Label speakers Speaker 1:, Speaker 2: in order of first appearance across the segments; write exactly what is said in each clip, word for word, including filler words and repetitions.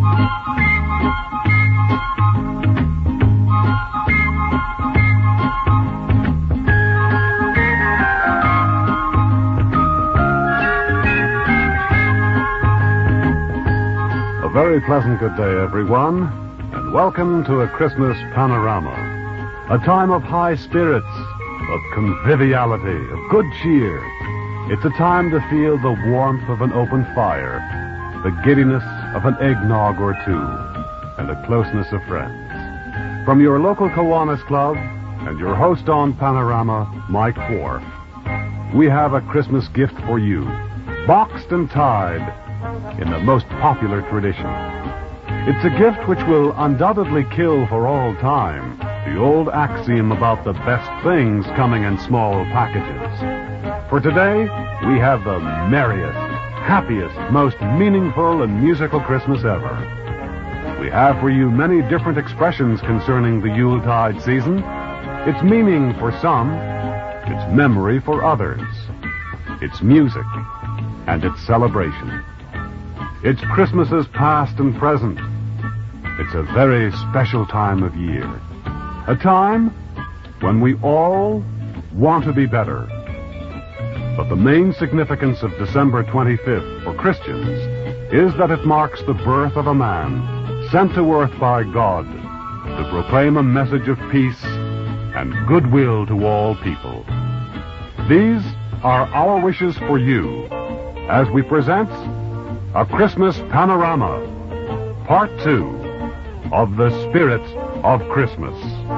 Speaker 1: Very pleasant good day, everyone, and welcome to a Christmas panorama. A time of high spirits, of conviviality, of good cheer. It's a time to feel the warmth of an open fire, the giddiness of an eggnog or two, and the closeness of friends. From your local Kiwanis Club and your host on Panorama, Mike Wharf, we have a Christmas gift for you, boxed and tied in the most popular tradition. It's a gift which will undoubtedly kill for all time the old axiom about the best things coming in small packages. For today, we have the merriest, happiest, most meaningful and musical Christmas ever. We have for you many different expressions concerning the Yuletide season. Its meaning for some, its memory for others, its music, and its celebration. It's Christmases past and present. It's a very special time of year. A time when we all want to be better. But the main significance of December twenty-fifth for Christians is that it marks the birth of a man sent to earth by God to proclaim a message of peace and goodwill to all people. These are our wishes for you as we present A Christmas Panorama, Part two of The Spirit of Christmas.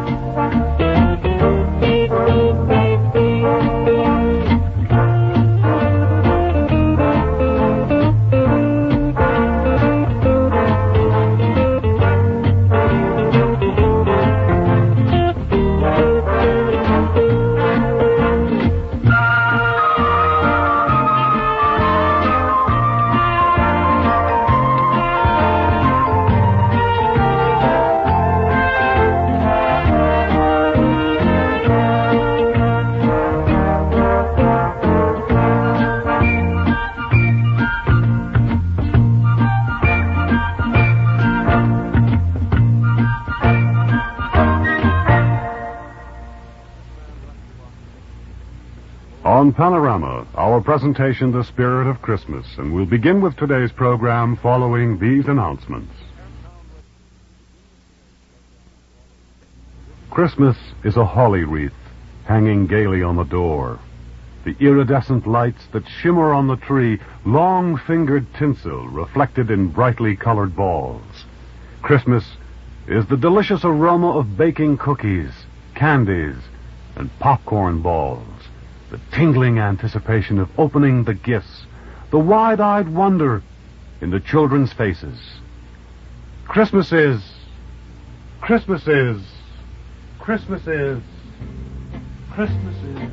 Speaker 1: On Panorama, our presentation, The Spirit of Christmas, and we'll begin with today's program following these announcements. Christmas is a holly wreath hanging gaily on the door. The iridescent lights that shimmer on the tree, long-fingered tinsel reflected in brightly colored balls. Christmas is the delicious aroma of baking cookies, candies, and popcorn balls. The tingling anticipation of opening the gifts, the wide-eyed wonder in the children's faces. Christmas is, Christmas is, Christmas is, Christmas is.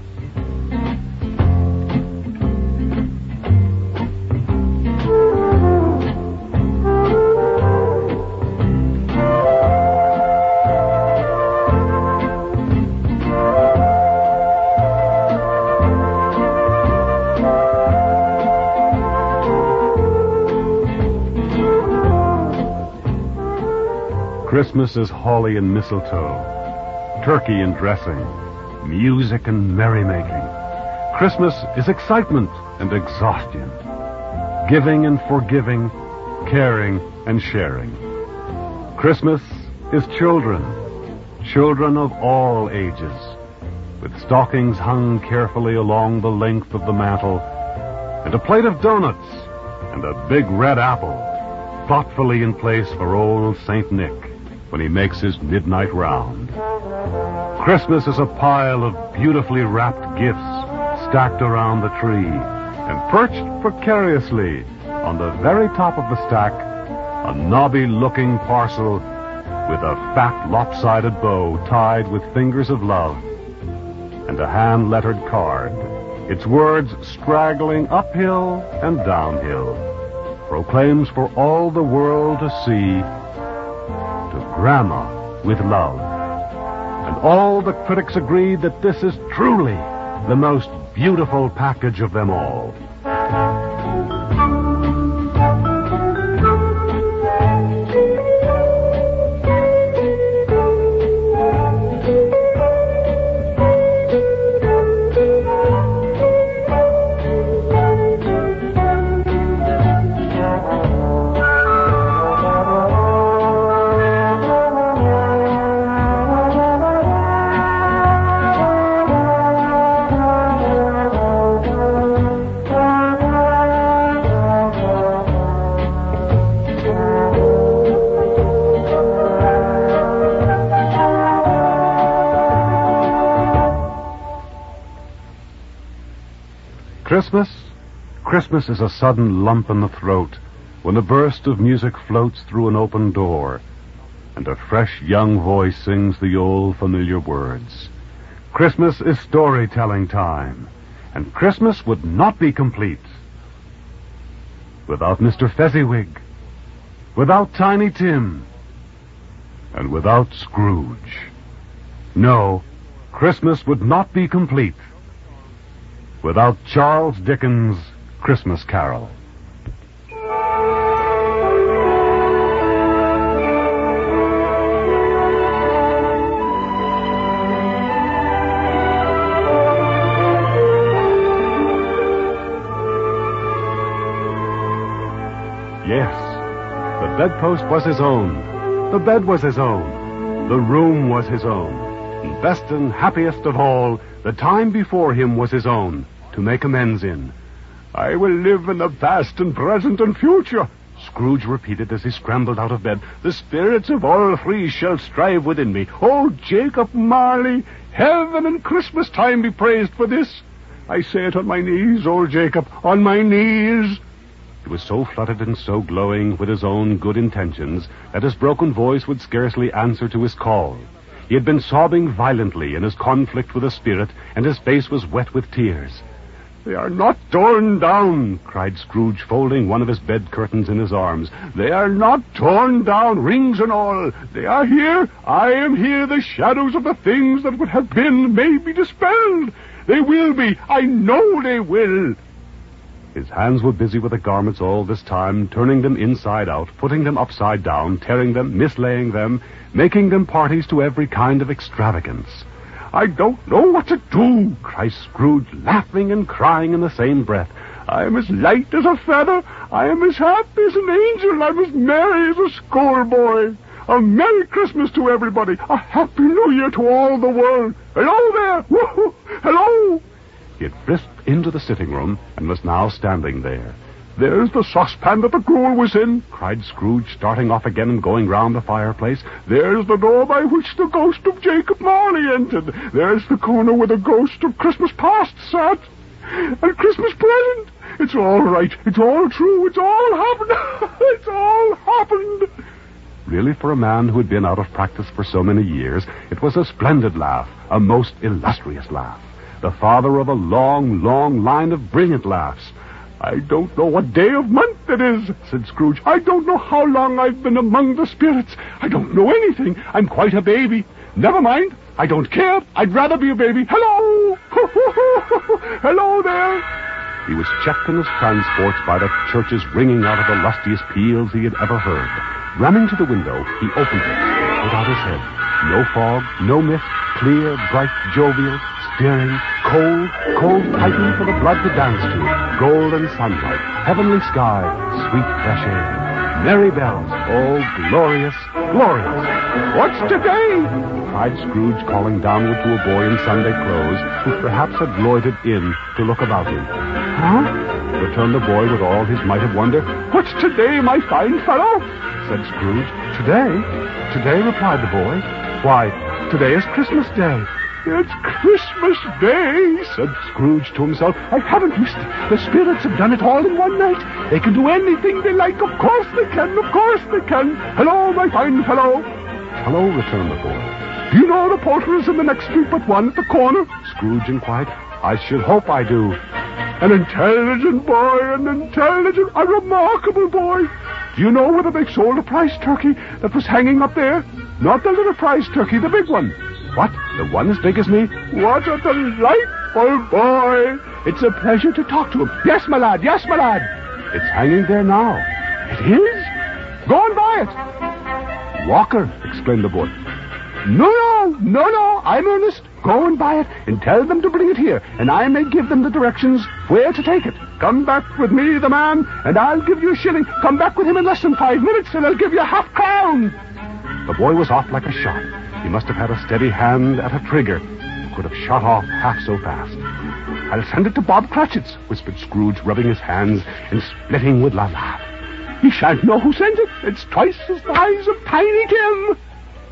Speaker 1: Christmas is holly and mistletoe, turkey and dressing, music and merrymaking. Christmas is excitement and exhaustion, giving and forgiving, caring and sharing. Christmas is children, children of all ages, with stockings hung carefully along the length of the mantel, and a plate of donuts and a big red apple thoughtfully in place for old Saint Nick when he makes his midnight round. Christmas is a pile of beautifully wrapped gifts stacked around the tree, and perched precariously on the very top of the stack, a knobby-looking parcel with a fat, lopsided bow tied with fingers of love, and a hand-lettered card, its words straggling uphill and downhill, proclaims for all the world to see, to Grandma with love. And all the critics agree that this is truly the most beautiful package of them all. Christmas? Christmas is a sudden lump in the throat when a burst of music floats through an open door and a fresh young voice sings the old familiar words. Christmas is storytelling time, and Christmas would not be complete without Mister Fezziwig, without Tiny Tim, and without Scrooge. No, Christmas would not be complete without Charles Dickens' Christmas Carol. Yes, the bedpost was his own. The bed was his own. The room was his own. And best and happiest of all, the time before him was his own, to make amends in. I will live in the past and present and future, Scrooge repeated as he scrambled out of bed. The spirits of all three shall strive within me. Oh, Jacob Marley, heaven and Christmas time be praised for this. I say it on my knees, old Jacob, on my knees. He was so flooded and so glowing with his own good intentions that his broken voice would scarcely answer to his call. He had been sobbing violently in his conflict with the spirit, and his face was wet with tears. They are not torn down, cried Scrooge, folding one of his bed curtains in his arms. They are not torn down, rings and all. They are here. I am here. The shadows of the things that would have been may be dispelled. They will be. I know they will. His hands were busy with the garments all this time, turning them inside out, putting them upside down, tearing them, mislaying them, making them parties to every kind of extravagance. I don't know what to do, cried Scrooge, laughing and crying in the same breath. I am as light as a feather. I am as happy as an angel. I'm as merry as a schoolboy. A Merry Christmas to everybody. A Happy New Year to all the world. Hello there. Woo-hoo. Hello. He had frisked into the sitting room and was now standing there. There's the saucepan that the gruel was in, cried Scrooge, starting off again and going round the fireplace. There's the door by which the ghost of Jacob Marley entered. There's the corner where the ghost of Christmas past sat. And Christmas present. It's all right. It's all true. It's all happened. It's all happened. Really, for a man who had been out of practice for so many years, it was a splendid laugh, a most illustrious laugh. The father of a long, long line of brilliant laughs. I don't know what day of month it is, said Scrooge. I don't know how long I've been among the spirits. I don't know anything. I'm quite a baby. Never mind. I don't care. I'd rather be a baby. Hello! Hello there! He was checked in his transports by the churches ringing out of the lustiest peals he had ever heard. Running to the window, he opened it, put out his head. No fog, no mist, clear, bright, jovial, stirring, cold, cold piping for the blood to dance to, golden sunlight, heavenly sky, sweet fresh air, merry bells, oh, glorious, glorious. What's today? Cried Scrooge, calling downward to a boy in Sunday clothes, who perhaps had loitered in to look about him. Huh? Returned the boy with all his might of wonder. What's today, my fine fellow? Said Scrooge. Today? Today, replied the boy. Why, today is Christmas Day. It's Christmas Day, said Scrooge to himself. I haven't missed it. The spirits have done it all in one night. They can do anything they like. Of course they can. Of course they can. Hello, my fine fellow. Hello, returned the boy. Do you know the porter is in the next street but one at the corner? Scrooge inquired. I should hope I do. An intelligent boy, an intelligent, a remarkable boy. Do you know whether they sold a prize turkey that was hanging up there? Not the little prize turkey, the big one. What? The one as big as me? What a delightful boy. It's a pleasure to talk to him. Yes, my lad, yes, my lad. It's hanging there now. It is? Go and buy it. Walker, exclaimed the boy. No, no, no, no, I'm earnest. Go and buy it and tell them to bring it here, and I may give them the directions where to take it. Come back with me, the man, and I'll give you a shilling. Come back with him in less than five minutes, and I'll give you a half crown. The boy was off like a shot. He must have had a steady hand at a trigger. He could have shot off half so fast. I'll send it to Bob Cratchit's, whispered Scrooge, rubbing his hands and splitting with la laugh. He shan't know who sent it. It's twice the size of Tiny Tim.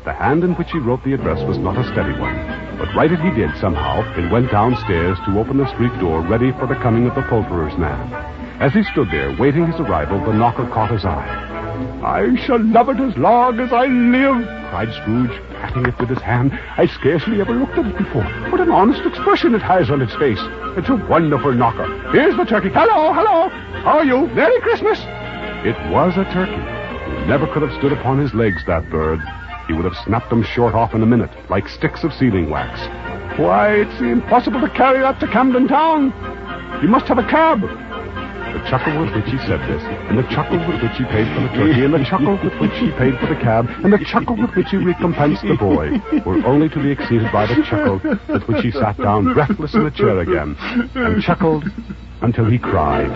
Speaker 1: The hand in which he wrote the address was not a steady one, but write it he did somehow, and went downstairs to open the street door ready for the coming of the poulterer's man. As he stood there, waiting his arrival, the knocker caught his eye. "I shall love it as long as I live," cried Scrooge, patting it with his hand. "I scarcely ever looked at it before. What an honest expression it has on its face. It's a wonderful knocker. Here's the turkey. Hello, hello. How are you? Merry Christmas." It was a turkey. He never could have stood upon his legs, that bird. He would have snapped them short off in a minute, like sticks of sealing wax. "Why, it's impossible to carry that to Camden Town. You must have a cab." The chuckle with which he said this, and the chuckle with which he paid for the turkey, and the chuckle with which he paid for the cab, and the chuckle with which he recompensed the boy, were only to be exceeded by the chuckle with which he sat down breathless in the chair again, and chuckled until he cried.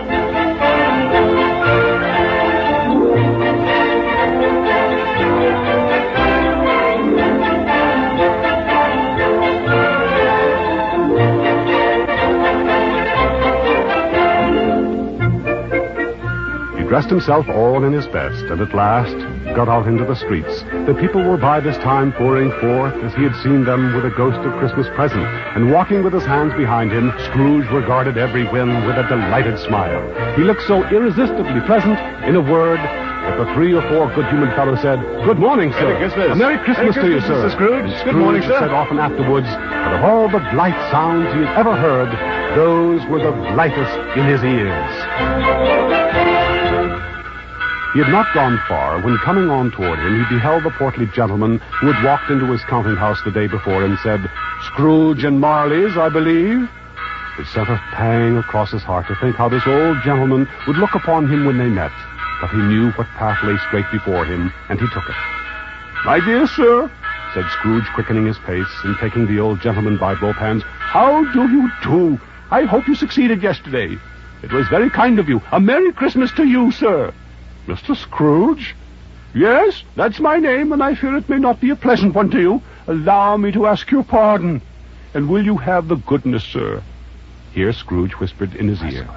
Speaker 1: Dressed himself all in his best, and at last got out into the streets. The people were by this time pouring forth as he had seen them with a ghost of Christmas present, and walking with his hands behind him, Scrooge regarded every one with a delighted smile. He looked so irresistibly pleasant, in a word, that the three or four good human fellows said, "Good morning, sir.
Speaker 2: Merry Christmas.
Speaker 1: A Merry Christmas
Speaker 2: Merry
Speaker 1: to you,
Speaker 2: Christmas,
Speaker 1: sir."
Speaker 2: Mister Scrooge.
Speaker 1: And
Speaker 2: Good
Speaker 1: Scrooge
Speaker 2: morning, sir.
Speaker 1: said often afterwards that of all the blithe sounds he had ever heard, those were the blithest in his ears. He had not gone far when, coming on toward him, he beheld the portly gentleman who had walked into his counting-house the day before and said, "Scrooge and Marley's, I believe." It sent a pang across his heart to think how this old gentleman would look upon him when they met, but he knew what path lay straight before him, and he took it. "My dear sir," said Scrooge, quickening his pace and taking the old gentleman by both hands, "how do you do? I hope you succeeded yesterday. It was very kind of you. A Merry Christmas to you, sir." "Mister Scrooge?" "Yes, that's my name, and I fear it may not be a pleasant one to you. Allow me to ask your pardon. And will you have the goodness, sir?" Here Scrooge whispered in his ear.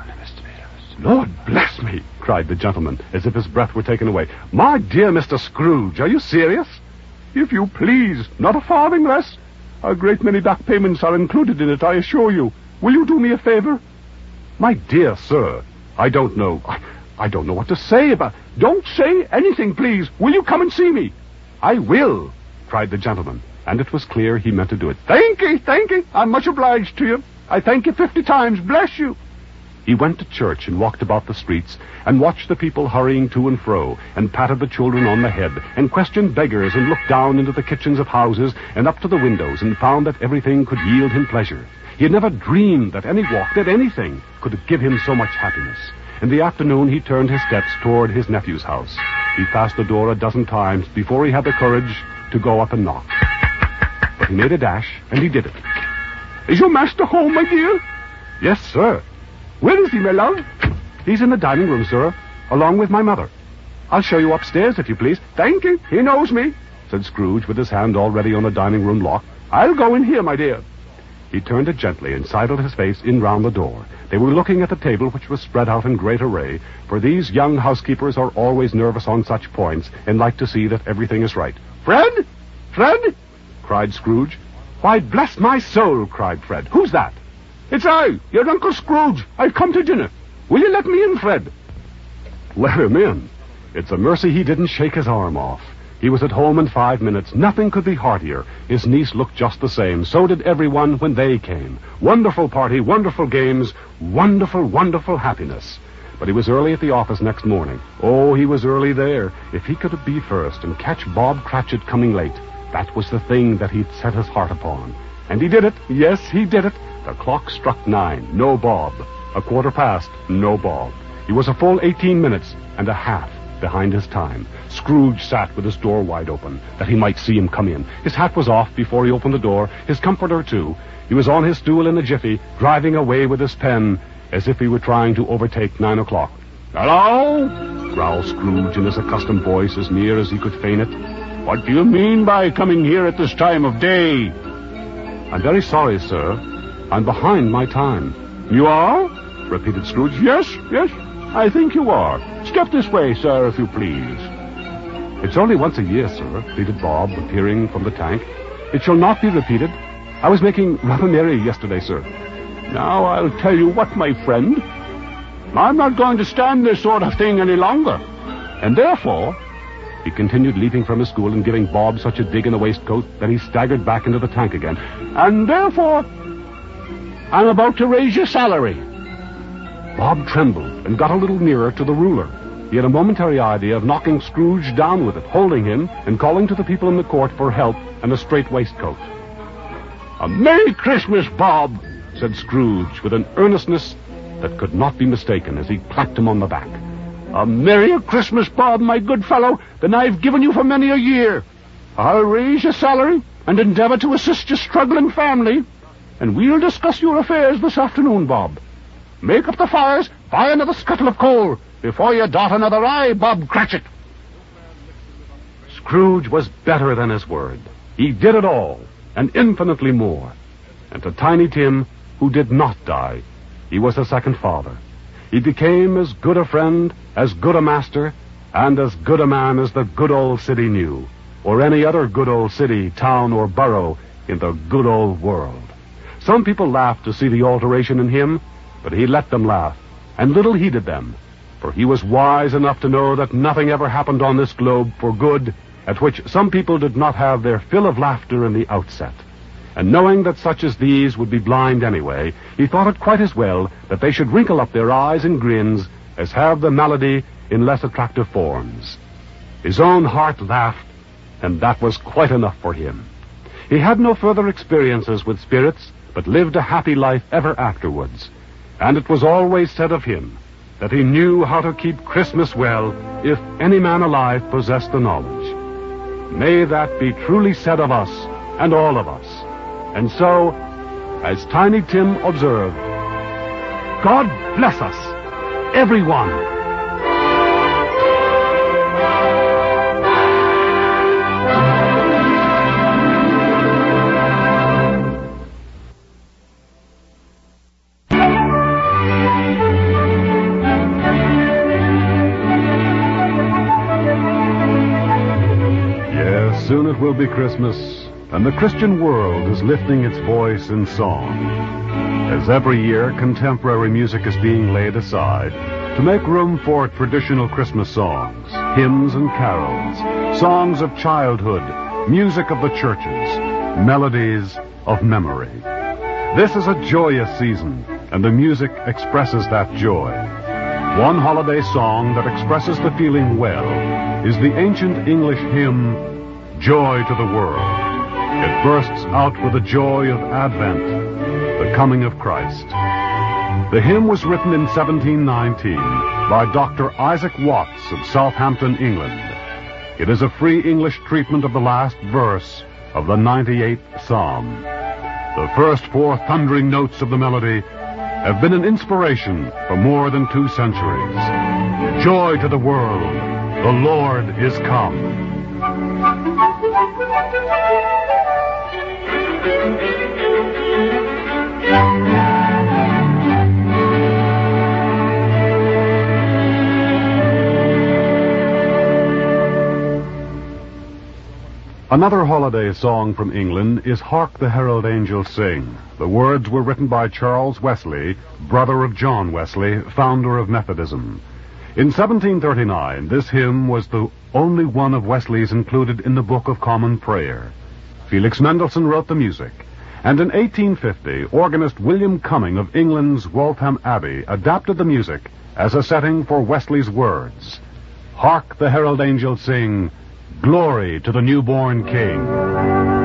Speaker 1: "Lord bless me!" cried the gentleman, as if his breath were taken away. "My dear Mister Scrooge, are you serious?" "If you please, not a farthing less. A great many back payments are included in it, I assure you. Will you do me a favor?" "My dear sir, I don't know... I, I don't know what to say about... Don't say anything, please. Will you come and see me?" "I will," cried the gentleman, and it was clear he meant to do it. "Thank you, thank you. I'm much obliged to you. I thank you fifty times. Bless you." He went to church and walked about the streets, and watched the people hurrying to and fro, and patted the children on the head, and questioned beggars, and looked down into the kitchens of houses, and up to the windows, and found that everything could yield him pleasure. He had never dreamed that any walk, that anything, could give him so much happiness. In the afternoon, he turned his steps toward his nephew's house. He passed the door a dozen times before he had the courage to go up and knock. But he made a dash, and he did it. "Is your master home, my dear?" "Yes, sir." "Where is he, my love?" "He's in the dining room, sir, along with my mother." "I'll show you upstairs, if you please." "Thank you. He knows me," said Scrooge, with his hand already on the dining room lock. "I'll go in here, my dear." He turned it gently and sidled his face in round the door. They were looking at the table, which was spread out in great array, for these young housekeepers are always nervous on such points and like to see that everything is right. "Fred? Fred?" cried Scrooge. "Why, bless my soul," cried Fred. "Who's that?" "It's I, your Uncle Scrooge. I've come to dinner. Will you let me in, Fred?" Let him in? It's a mercy he didn't shake his arm off. He was at home in five minutes. Nothing could be heartier. His niece looked just the same. So did everyone when they came. Wonderful party, wonderful games, wonderful, wonderful happiness. But he was early at the office next morning. Oh, he was early there. If he could be first and catch Bob Cratchit coming late, that was the thing that he'd set his heart upon. And he did it. Yes, he did it. The clock struck nine. No Bob. A quarter past. No Bob. He was a full eighteen minutes and a half behind his time. Scrooge sat with his door wide open, that he might see him come in. His hat was off before he opened the door, his comforter too. He was on his stool in a jiffy, driving away with his pen, as if he were trying to overtake nine o'clock. "Hello?" growled Scrooge in his accustomed voice, as near as he could feign it. "What do you mean by coming here at this time of day?" "I'm very sorry, sir. I'm behind my time." "You are?" repeated Scrooge. "Yes, yes, I think you are. Step this way, sir, if you please."
Speaker 2: It's only once a year, sir, pleaded Bob, appearing from the tank. It shall not be repeated. I was making rather merry yesterday, sir.
Speaker 3: Now, I'll tell you what, my friend. I'm not going to stand this sort of thing any longer. And therefore,
Speaker 2: he continued, leaping from his stool and giving Bob such a dig in the waistcoat that he staggered back into the tank again.
Speaker 3: And therefore, I'm about to raise your salary.
Speaker 2: Bob trembled and got a little nearer to the ruler. He had a momentary idea of knocking Scrooge down with it, holding him and calling to the people in the court for help and a straight waistcoat.
Speaker 3: A Merry Christmas, Bob,
Speaker 2: said Scrooge with an earnestness that could not be mistaken as he clapped him on the back.
Speaker 3: A merrier Christmas, Bob, my good fellow, than I've given you for many a year. I'll raise your salary and endeavor to assist your struggling family, and we'll discuss your affairs this afternoon, Bob. Make up the fires, buy another scuttle of coal, before you dot another I, Bob Cratchit.
Speaker 2: Scrooge was better than his word. He did it all, and infinitely more. And to Tiny Tim, who did not die, he was a second father. He became as good a friend, as good a master, and as good a man as the good old city knew, or any other good old city, town, or borough in the good old world. Some people laughed to see the alteration in him, but he let them laugh, and little heeded them, for he was wise enough to know that nothing ever happened on this globe for good at which some people did not have their fill of laughter in the outset. And knowing that such as these would be blind anyway, he thought it quite as well that they should wrinkle up their eyes in grins as have the malady in less attractive forms. His own heart laughed, and that was quite enough for him. He had no further experiences with spirits, but lived a happy life ever afterwards. And it was always said of him that he knew how to keep Christmas well if any man alive possessed the knowledge. May that be truly said of us and all of us. And so, as Tiny Tim observed, God bless us, everyone.
Speaker 1: Yes, soon it will be Christmas, and the Christian world is lifting its voice in song. As every year, contemporary music is being laid aside to make room for traditional Christmas songs, hymns and carols, songs of childhood, music of the churches, melodies of memory. This is a joyous season, and the music expresses that joy. One holiday song that expresses the feeling well is the ancient English hymn, Joy to the World. It bursts out with the joy of Advent, the coming of Christ. The hymn was written in seventeen nineteen by Doctor Isaac Watts of Southampton, England. It is a free English treatment of the last verse of the ninety-eighth Psalm. The first four thundering notes of the melody have been an inspiration for more than two centuries. Joy to the world, the Lord is come. Another holiday song from England is Hark the Herald Angels Sing. The words were written by Charles Wesley, brother of John Wesley, founder of Methodism. In seventeen thirty-nine, this hymn was the only one of Wesley's included in the Book of Common Prayer. Felix Mendelssohn wrote the music, and in eighteen fifty, organist William Cumming of England's Waltham Abbey adapted the music as a setting for Wesley's words. Hark the herald angels sing, glory to the newborn King.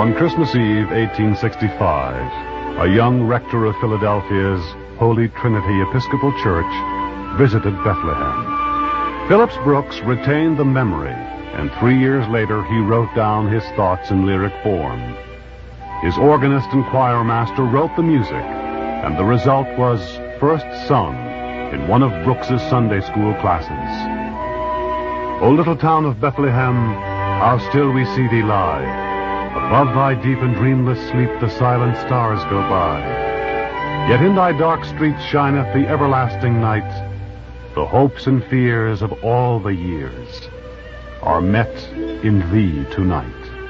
Speaker 1: On Christmas Eve, eighteen sixty-five, a young rector of Philadelphia's Holy Trinity Episcopal Church visited Bethlehem. Phillips Brooks retained the memory, and three years later he wrote down his thoughts in lyric form. His organist and choir master wrote the music, and the result was first sung in one of Brooks's Sunday school classes. O little town of Bethlehem, how still we see thee lie. Above thy deep and dreamless sleep the silent stars go by. Yet in thy dark streets shineth the everlasting night. The hopes and fears of all the years are met in thee tonight.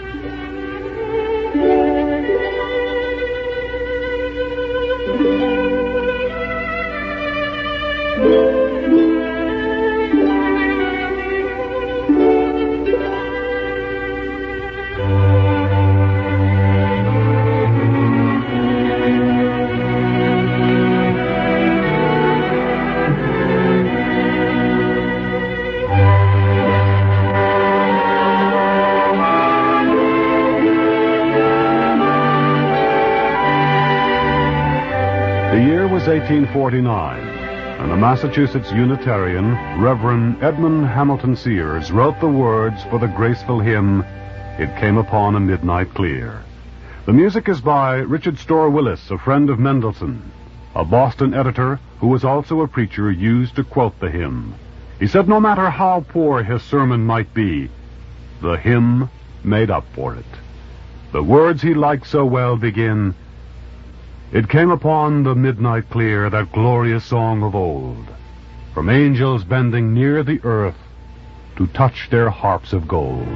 Speaker 1: eighteen forty-nine, and the Massachusetts Unitarian, Reverend Edmund Hamilton Sears, wrote the words for the graceful hymn, It Came Upon a Midnight Clear. The music is by Richard Storr Willis, a friend of Mendelssohn. A Boston editor, who was also a preacher, used to quote the hymn. He said no matter how poor his sermon might be, the hymn made up for it. The words he liked so well begin, It came upon the midnight clear, that glorious song of old, from angels bending near the earth to touch their harps of gold.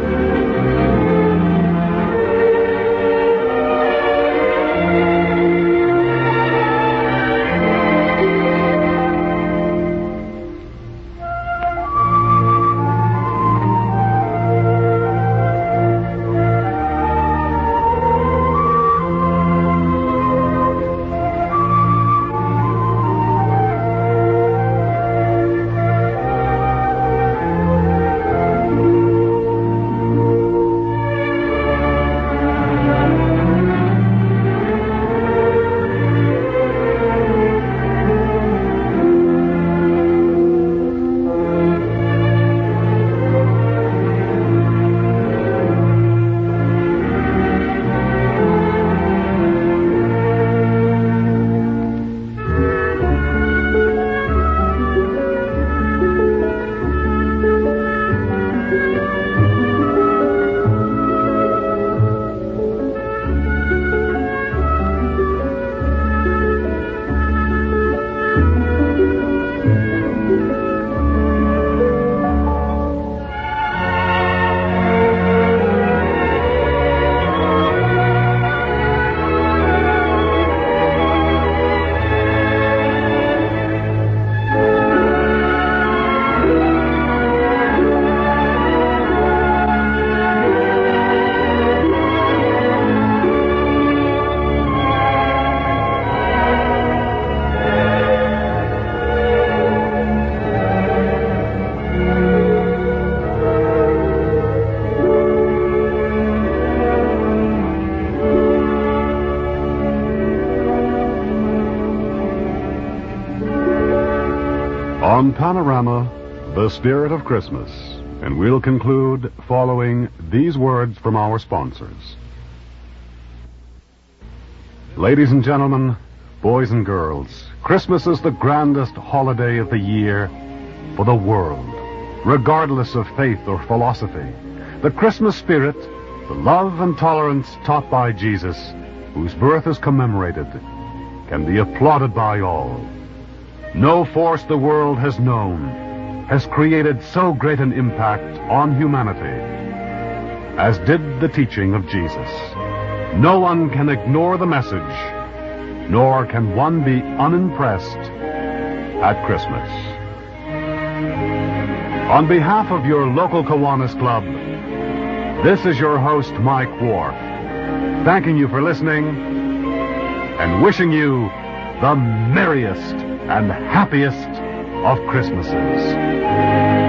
Speaker 1: On Panorama, the spirit of Christmas, and we'll conclude following these words from our sponsors. Ladies and gentlemen, boys and girls, Christmas is the grandest holiday of the year for the world, regardless of faith or philosophy. The Christmas spirit, the love and tolerance taught by Jesus, whose birth is commemorated, can be applauded by all. No force the world has known has created so great an impact on humanity as did the teaching of Jesus. No one can ignore the message, nor can one be unimpressed at Christmas. On behalf of your local Kiwanis Club, this is your host, Mike Wharf, thanking you for listening and wishing you the merriest and happiest of Christmases.